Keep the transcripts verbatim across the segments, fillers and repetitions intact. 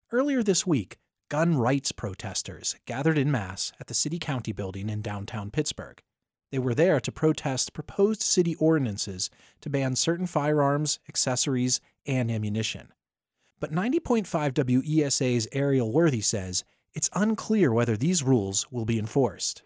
Earlier this week, gun rights protesters gathered en masse at the city-county building in downtown Pittsburgh. They were there to protest proposed city ordinances to ban certain firearms, accessories, and ammunition. But ninety point five W E S A's Ariel Worthy says it's unclear whether these rules will be enforced.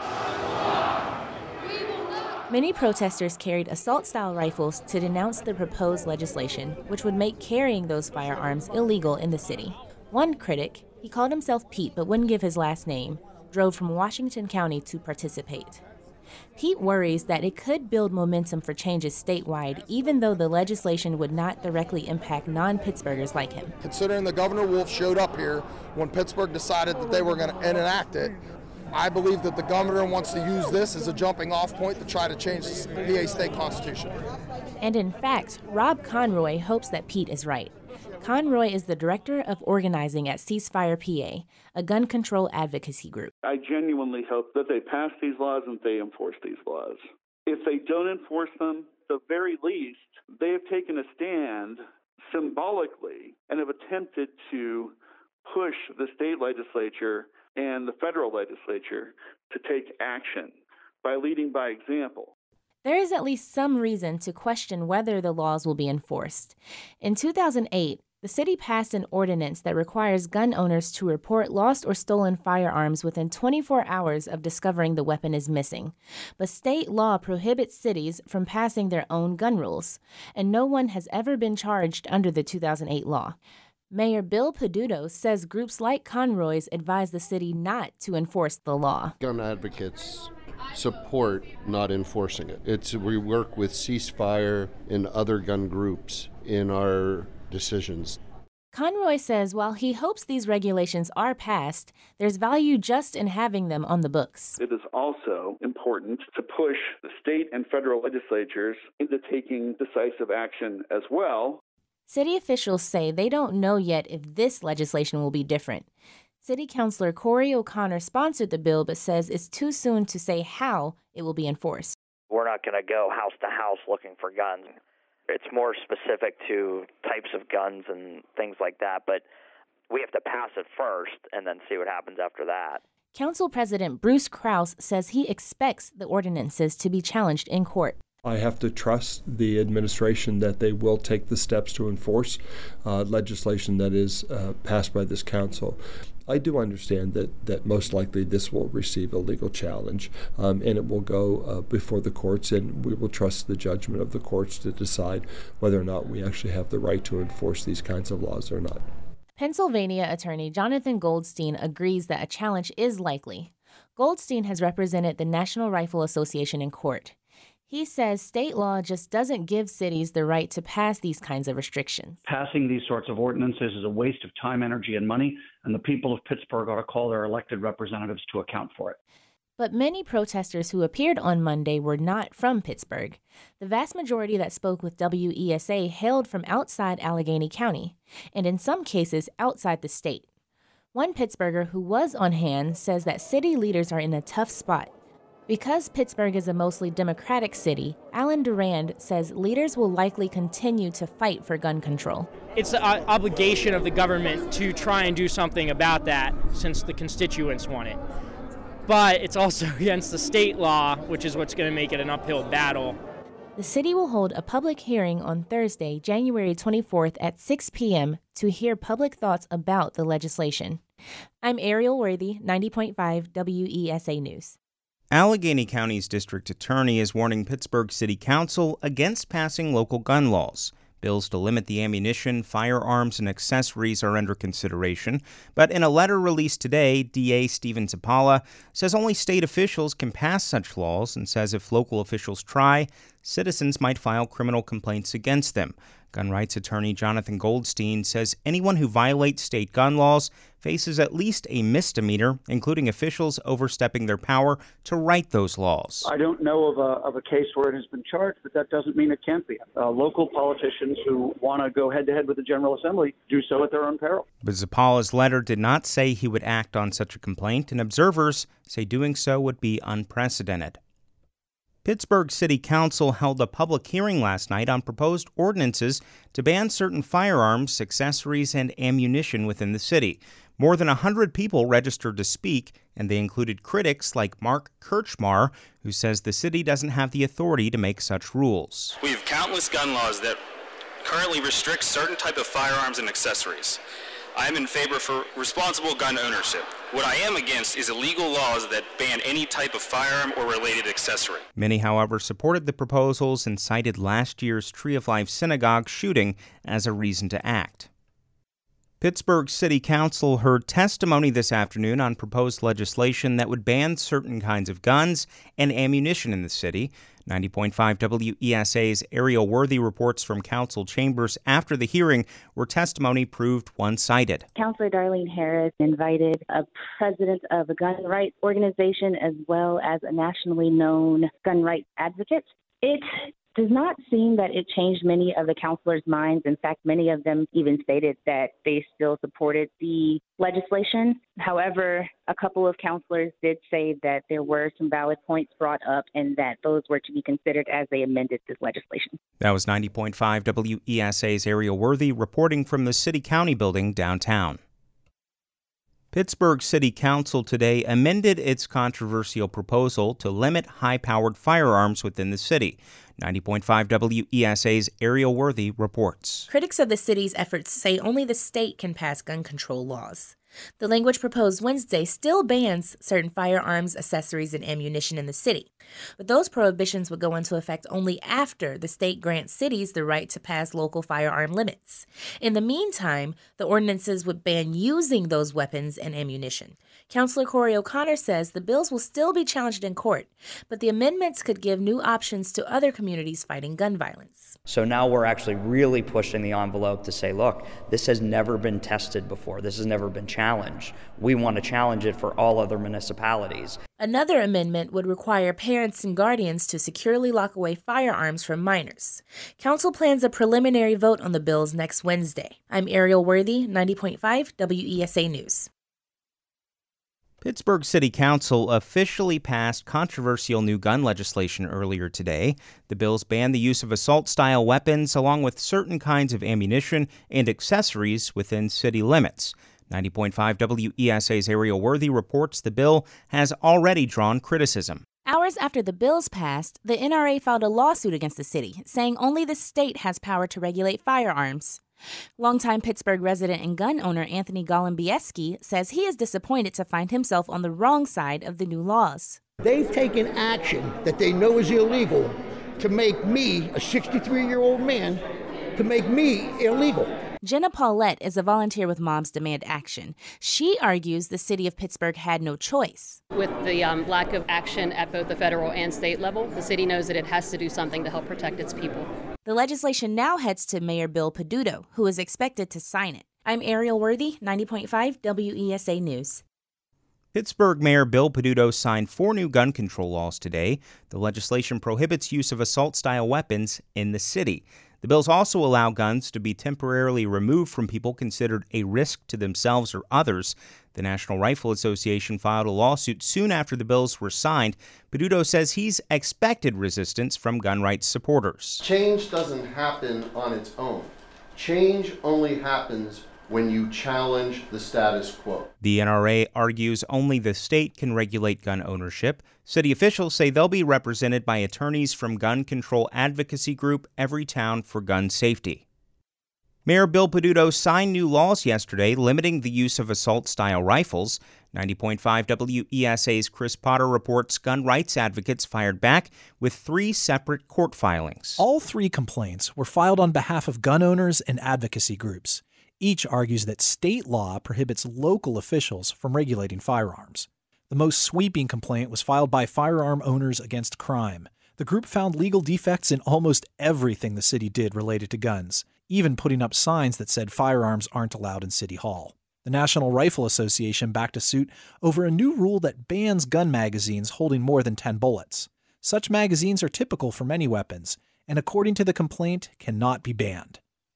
Many protesters carried assault-style rifles to denounce the proposed legislation, which would make carrying those firearms illegal in the city. One critic, he called himself Pete but wouldn't give his last name, drove from Washington County to participate. Pete worries that it could build momentum for changes statewide, even though the legislation would not directly impact non-Pittsburghers like him. Considering the Governor Wolf showed up here when Pittsburgh decided that they were going to enact it, I believe that the governor wants to use this as a jumping off point to try to change the P A state constitution. And in fact, Rob Conroy hopes that Pete is right. Conroy is the director of organizing at Ceasefire P A, a gun control advocacy group. I genuinely hope that they pass these laws and they enforce these laws. If they don't enforce them, at the very least, they have taken a stand symbolically and have attempted to push the state legislature and the federal legislature to take action by leading by example. There is at least some reason to question whether the laws will be enforced. In two thousand eight, the city passed an ordinance that requires gun owners to report lost or stolen firearms within twenty-four hours of discovering the weapon is missing. But state law prohibits cities from passing their own gun rules, and no one has ever been charged under the two thousand eight law. Mayor Bill Peduto says groups like Conroy's advise the city not to enforce the law. Gun advocates support not enforcing it. It's we work with Ceasefire and other gun groups in our decisions. Conroy says while he hopes these regulations are passed, there's value just in having them on the books. It is also important to push the state and federal legislatures into taking decisive action as well. City officials say they don't know yet if this legislation will be different. City Councilor Corey O'Connor sponsored the bill but says it's too soon to say how it will be enforced. We're not going to go house to house looking for guns. It's more specific to types of guns and things like that, but we have to pass it first and then see what happens after that. Council President Bruce Krause says he expects the ordinances to be challenged in court. I have to trust the administration that they will take the steps to enforce uh, legislation that is uh, passed by this council. I do understand that, that most likely this will receive a legal challenge, um, and it will go uh, before the courts, and we will trust the judgment of the courts to decide whether or not we actually have the right to enforce these kinds of laws or not. Pennsylvania attorney Jonathan Goldstein agrees that a challenge is likely. Goldstein has represented the National Rifle Association in court. He says state law just doesn't give cities the right to pass these kinds of restrictions. Passing these sorts of ordinances is a waste of time, energy, and money, and the people of Pittsburgh ought to call their elected representatives to account for it. But many protesters who appeared on Monday were not from Pittsburgh. The vast majority that spoke with W E S A hailed from outside Allegheny County, and in some cases outside the state. One Pittsburgher who was on hand says that city leaders are in a tough spot. Because Pittsburgh is a mostly Democratic city, Alan Durand says leaders will likely continue to fight for gun control. It's an obligation of the government to try and do something about that since the constituents want it. But it's also against the state law, which is what's going to make it an uphill battle. The city will hold a public hearing on Thursday, January twenty-fourth at six p.m. to hear public thoughts about the legislation. I'm Ariel Worthy, ninety point five W E S A News. Allegheny County's district attorney is warning Pittsburgh City Council against passing local gun laws. Bills to limit the ammunition, firearms, and accessories are under consideration. But in a letter released today, D A Stephen Zapala says only state officials can pass such laws and says if local officials try, citizens might file criminal complaints against them. Gun rights attorney Jonathan Goldstein says anyone who violates state gun laws faces at least a misdemeanor, including officials overstepping their power to write those laws. I don't know of a, of a case where it has been charged, but that doesn't mean it can't be. Uh, local politicians who want to go head-to-head with the General Assembly do so at their own peril. But Zapala's letter did not say he would act on such a complaint, and observers say doing so would be unprecedented. Pittsburgh City Council held a public hearing last night on proposed ordinances to ban certain firearms, accessories, and ammunition within the city. More than one hundred people registered to speak, and they included critics like Mark Kirchmar, who says the city doesn't have the authority to make such rules. We have countless gun laws that currently restrict certain type of firearms and accessories. I am in favor for responsible gun ownership. What I am against is illegal laws that ban any type of firearm or related accessory. Many, however, supported the proposals and cited last year's Tree of Life synagogue shooting as a reason to act. Pittsburgh City Council heard testimony this afternoon on proposed legislation that would ban certain kinds of guns and ammunition in the city. ninety point five W E S A's Ariel Worthy reports from council chambers after the hearing, where testimony proved one-sided. Councilor Darlene Harris invited a president of a gun rights organization as well as a nationally known gun rights advocate. It does not seem that it changed many of the councilors' minds. In fact, many of them even stated that they still supported the legislation. However, a couple of councilors did say that there were some valid points brought up and that those were to be considered as they amended this legislation. That was ninety point five W E S A's Ariel Worthy reporting from the City County building downtown. Pittsburgh City Council today amended its controversial proposal to limit high-powered firearms within the city. ninety point five W E S A's Ariel Worthy reports. Critics of the city's efforts say only the state can pass gun control laws. The language proposed Wednesday still bans certain firearms, accessories, and ammunition in the city, but those prohibitions would go into effect only after the state grants cities the right to pass local firearm limits. In the meantime, the ordinances would ban using those weapons and ammunition. Councilor Corey O'Connor says the bills will still be challenged in court, but the amendments could give new options to other communities fighting gun violence. So now we're actually really pushing the envelope to say, look, this has never been tested before. This has never been challenged. We want to challenge it for all other municipalities. Another amendment would require parents and guardians to securely lock away firearms from minors. Council plans a preliminary vote on the bills next Wednesday. I'm Ariel Worthy, ninety point five W E S A News. Pittsburgh City Council officially passed controversial new gun legislation earlier today. The bills ban the use of assault-style weapons along with certain kinds of ammunition and accessories within city limits. ninety point five W E S A's Ariel Worthy reports the bill has already drawn criticism. Hours after the bills passed, the N R A filed a lawsuit against the city, saying only the state has power to regulate firearms. Longtime Pittsburgh resident and gun owner Anthony Golombieski says he is disappointed to find himself on the wrong side of the new laws. They've taken action that they know is illegal to make me, a sixty-three-year-old man, to make me illegal. Jenna Paulette is a volunteer with Moms Demand Action. She argues the city of Pittsburgh had no choice. With the um, lack of action at both the federal and state level, the city knows that it has to do something to help protect its people. The legislation now heads to Mayor Bill Peduto, who is expected to sign it. I'm Ariel Worthy, ninety point five W E S A News. Pittsburgh Mayor Bill Peduto signed four new gun control laws today. The legislation prohibits use of assault-style weapons in the city. The bills also allow guns to be temporarily removed from people considered a risk to themselves or others. The National Rifle Association filed a lawsuit soon after the bills were signed. Peduto says he's expected resistance from gun rights supporters. Change doesn't happen on its own. Change only happens when you challenge the status quo. The N R A argues only the state can regulate gun ownership. City officials say they'll be represented by attorneys from gun control advocacy group Everytown for Gun Safety. Mayor Bill Peduto signed new laws yesterday limiting the use of assault-style rifles. ninety point five W E S A's Chris Potter reports gun rights advocates fired back with three separate court filings. All three complaints were filed on behalf of gun owners and advocacy groups. Each argues that state law prohibits local officials from regulating firearms. The most sweeping complaint was filed by Firearm Owners Against Crime. The group found legal defects in almost everything the city did related to guns, even putting up signs that said firearms aren't allowed in City Hall. The National Rifle Association backed a suit over a new rule that bans gun magazines holding more than ten bullets. Such magazines are typical for many weapons, and according to the complaint, cannot be banned.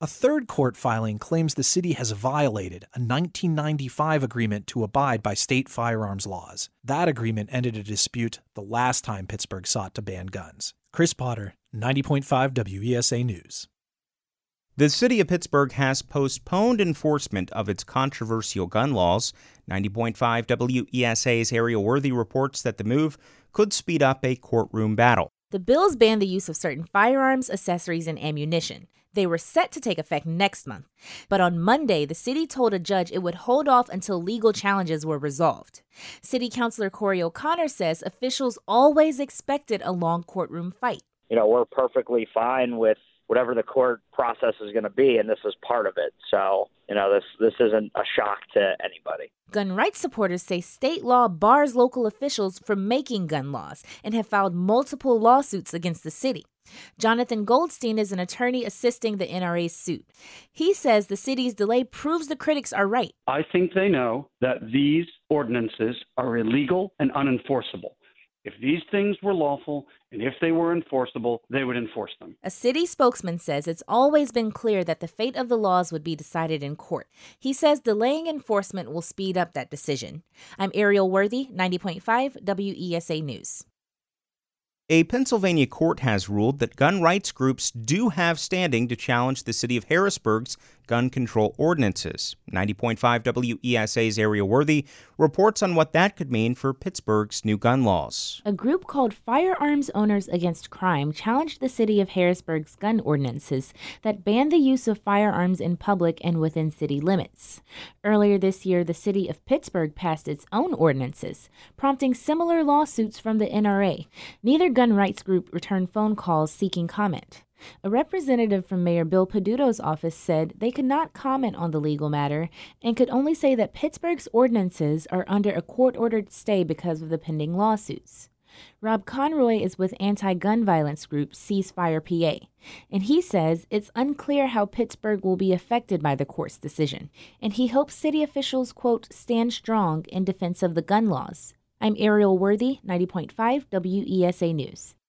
A third court filing claims the city has violated a nineteen ninety-five agreement to abide by state firearms laws. That agreement ended a dispute the last time Pittsburgh sought to ban guns. Chris Potter, ninety point five W E S A News. The city of Pittsburgh has postponed enforcement of its controversial gun laws. ninety point five W E S A's Ariel Worthy reports that the move could speed up a courtroom battle. The bills ban the use of certain firearms, accessories, and ammunition. They were set to take effect next month. But on Monday, the city told a judge it would hold off until legal challenges were resolved. City Councilor Corey O'Connor says officials always expected a long courtroom fight. You know, we're perfectly fine with whatever the court process is going to be, and this is part of it. So, you know, this this isn't a shock to anybody. Gun rights supporters say state law bars local officials from making gun laws and have filed multiple lawsuits against the city. Jonathan Goldstein is an attorney assisting the N R A's suit. He says the city's delay proves the critics are right. I think they know that these ordinances are illegal and unenforceable. If these things were lawful and if they were enforceable, they would enforce them. A city spokesman says it's always been clear that the fate of the laws would be decided in court. He says delaying enforcement will speed up that decision. I'm Ariel Worthy, ninety point five W E S A News. A Pennsylvania court has ruled that gun rights groups do have standing to challenge the city of Harrisburg's gun control ordinances. ninety point five W E S A's Ariel Worthy reports on what that could mean for Pittsburgh's new gun laws. A group called Firearms Owners Against Crime challenged the city of Harrisburg's gun ordinances that ban the use of firearms in public and within city limits. Earlier this year, the city of Pittsburgh passed its own ordinances, prompting similar lawsuits from the N R A. Neither gun rights group returned phone calls seeking comment. A representative from Mayor Bill Peduto's office said they could not comment on the legal matter and could only say that Pittsburgh's ordinances are under a court-ordered stay because of the pending lawsuits. Rob Conroy is with anti-gun violence group Ceasefire P A, and he says it's unclear how Pittsburgh will be affected by the court's decision, and he hopes city officials, quote, stand strong in defense of the gun laws. I'm Ariel Worthy, ninety point five W E S A News.